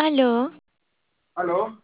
Aló, ¿Aló?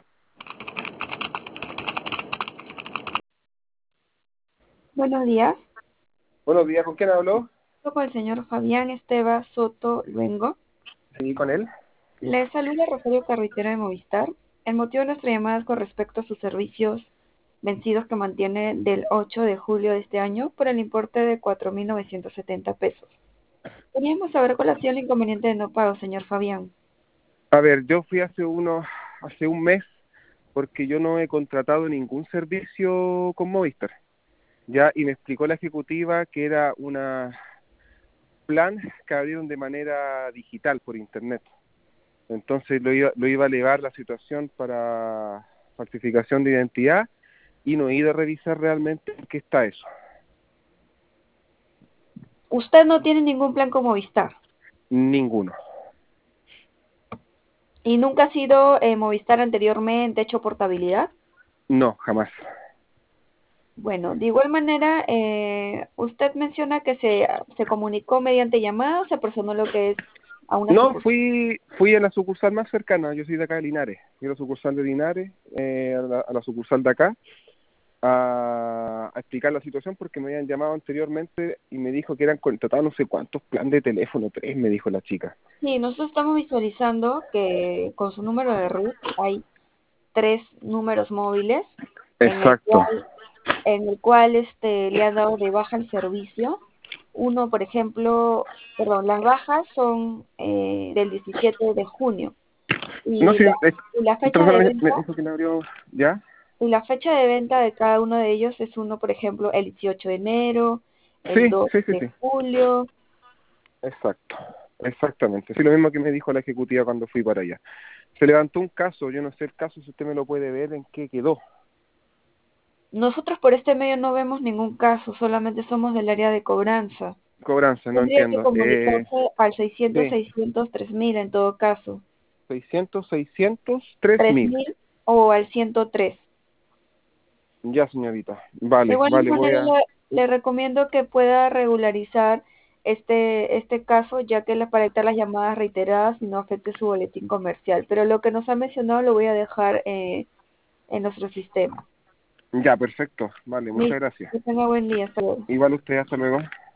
Buenos días. Buenos días, ¿con quién habló? Hablo con el señor Fabián Esteva Soto Luengo. Sí, con él. Le saluda Rosario Carretera de Movistar. El motivo de nuestra llamada es con respecto a sus servicios vencidos que mantiene del 8 de julio de este año por el importe de 4.970 pesos. Teníamos saber cuál ha sido el inconveniente de no pago, señor Fabián. A ver, yo fui hace un mes, porque yo no he contratado ningún servicio con Movistar. Ya, y me explicó la ejecutiva que era una plan que abrieron de manera digital por internet. Entonces lo iba a elevar la situación para falsificación de identidad y no he ido a revisar realmente en qué está eso. Usted no tiene ningún plan con Movistar Ninguno. y nunca ha sido Movistar anteriormente, hecho portabilidad. No, jamás. Bueno, de igual manera, usted menciona que se comunicó mediante llamadas, se personó lo que es a una No, sucursal. fui a la sucursal más cercana, yo soy de acá de Linares, fui a la sucursal de Linares, a la sucursal de acá, a explicar la situación porque me habían llamado anteriormente y me dijo que eran contratados no sé cuántos plan de teléfono, 3, me dijo la chica. Sí, nosotros estamos visualizando que con su número de RUT hay tres números móviles en el Exacto. cual, le han dado de baja el servicio. Uno, por ejemplo, perdón, las bajas son del 17 de junio No, y sí, y la esta fecha persona de me venta. dijo que le abrió, ¿ya? Y la fecha de venta de cada uno de ellos es uno, por ejemplo, el 18 de enero, el Sí, 2 sí, sí, de sí, julio. exacto, exactamente. Sí, lo mismo que me dijo la ejecutiva cuando fui para allá. Se levantó un caso, yo no sé el caso, si usted me lo puede ver, en qué quedó. Nosotros por este medio no vemos ningún caso, solamente somos del área de cobranza. Cobranza, no Tendría que entiendo. comunicarse al 600, Sí, 600, 3000 en todo caso. 600, 3.000. 3000 o al 103. Ya, señorita. De Vale, igual vale, voy manera, a... le recomiendo que pueda regularizar este caso, ya que para evitar las llamadas reiteradas y no afecte su boletín comercial. Pero lo que nos ha mencionado lo voy a dejar en nuestro sistema. Ya, perfecto. Vale, muchas Listo. gracias. Que tenga buen día. Hasta luego. Igual usted, hasta luego.